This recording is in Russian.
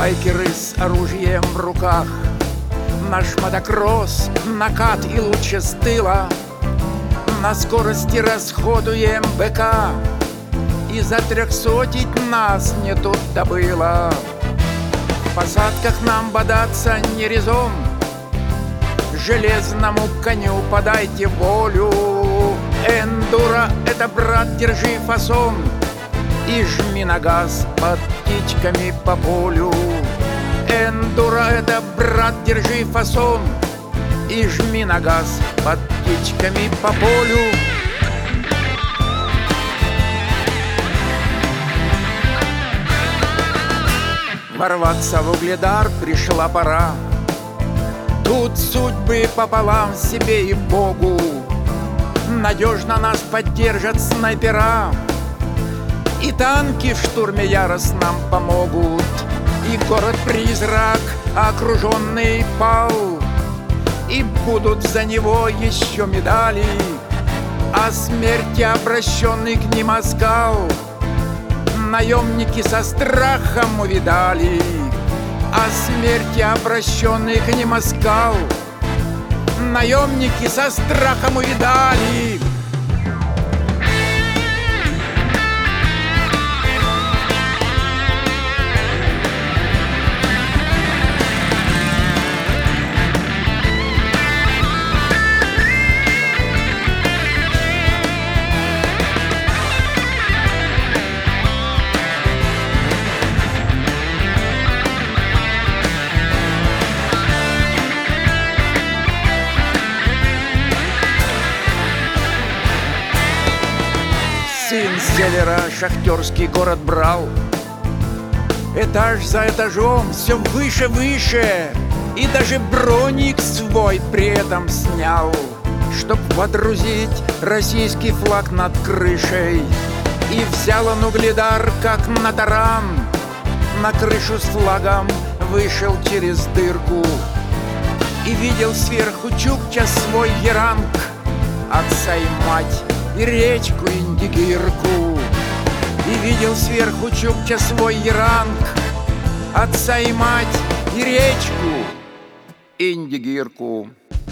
Байкеры с оружием в руках, наш мотокросс, накат и лучше с тыла. На скорости расходуем БК, и за 300 нас не тут-то было. В посадках нам бодаться не резон, железному коню подайте волю. Эндуро — это, брат, держи фасон и жми на газ под птичками по полю. Эндуро — это, брат, держи фасон и жми на газ под птичками по полю. Ворваться в Угледар пришла пора. Тут судьбы пополам себе и Богу. Надежно нас поддержат снайпера, и танки в штурме яростном помогут. И город-призрак, окруженный, пал, и будут за него еще медали. О смерти обращенный к ним оскал наемники со страхом увидали. О смерти обращенный к ним оскал наемники со страхом увидали. Сын севера шахтерский город брал, этаж за этажом все выше, и даже броник свой при этом снял, чтоб водрузить российский флаг над крышей. И взял он Угледар как на таран, на крышу с флагом вышел через дырку. И видел сверху Чукча свой Яранг, отца и мать, и речку Индигирку. И видел сверху Чукча свой Яранг, отца и мать, и речку Индигирку.